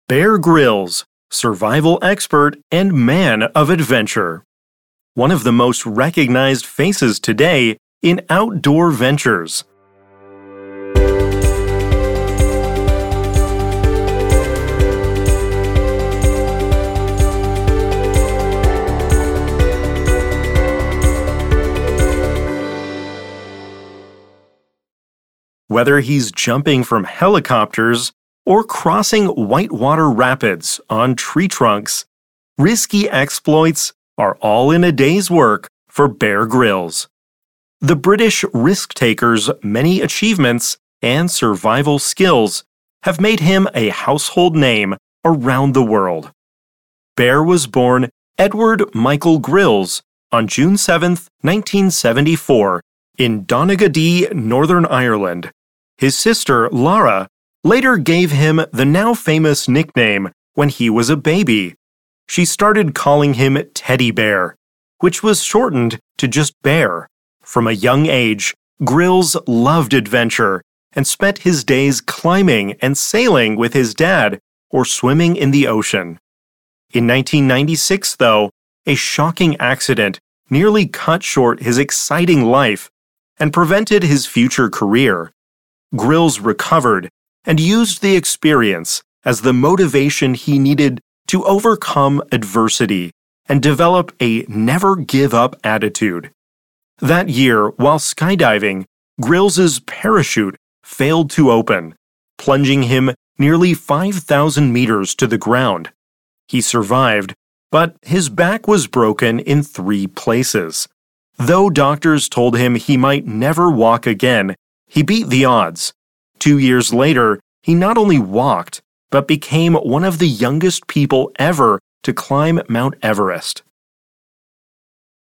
Bear Grylls, survival expert and man of adventure. One of the most recognized faces today in outdoor ventures. Whether he's jumping from helicopters or crossing whitewater rapids on tree trunks, risky exploits are all in a day's work for Bear Grylls. The British risk-taker's many achievements and survival skills have made him a household name around the world. Bear was born Edward Michael Grylls on June 7, 1974, in Donaghadee, Northern Ireland. His sister, Lara, later gave him the now famous nickname when he was a baby. She started calling him Teddy Bear, which was shortened to just Bear. From a young age, Grylls loved adventure and spent his days climbing and sailing with his dad or swimming in the ocean. In 1996, though, a shocking accident nearly cut short his exciting life and prevented his future career. Grylls recovered and used the experience as the motivation he needed to overcome adversity and develop a never-give-up attitude. That year, while skydiving, Grylls' parachute failed to open, plunging him nearly 5,000 meters to the ground. He survived, but his back was broken in 3 places. Though doctors told him he might never walk again, he beat the odds. 2 years later, he not only walked, but became one of the youngest people ever to climb Mount Everest.